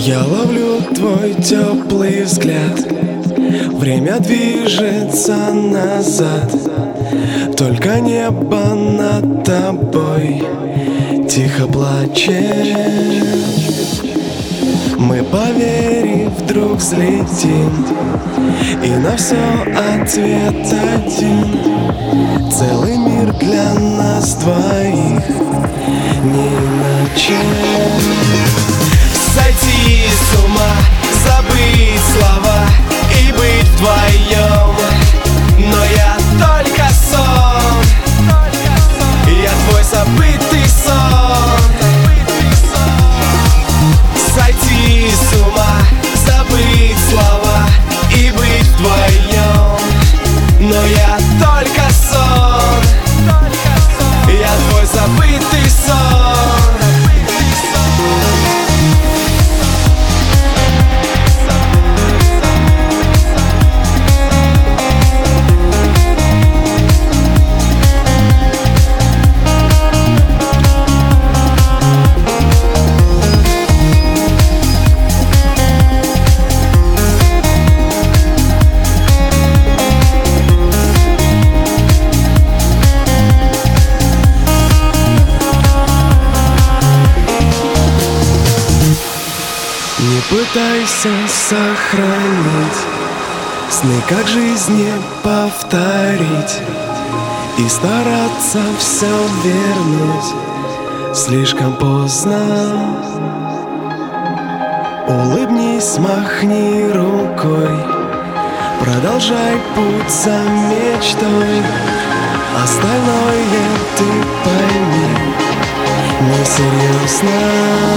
Я ловлю твой теплый взгляд. Время движется назад. Только небо над тобой тихо плачет. Мы, поверив, вдруг взлетим, и на все ответ один. Целый мир для нас двоих, не иначе. Сойти с ума, забыть слова и быть вдвоем. Но я только сон, я твой забытый сон. Сойти с ума, забыть слова и быть вдвоем. Но я только сон, я твой забытый сон. Не пытайся сохранить сны, как жизнь не повторить, и стараться все вернуть слишком поздно. Улыбнись, махни рукой, продолжай путь за мечтой. Остальное ты пойми, несерьезно.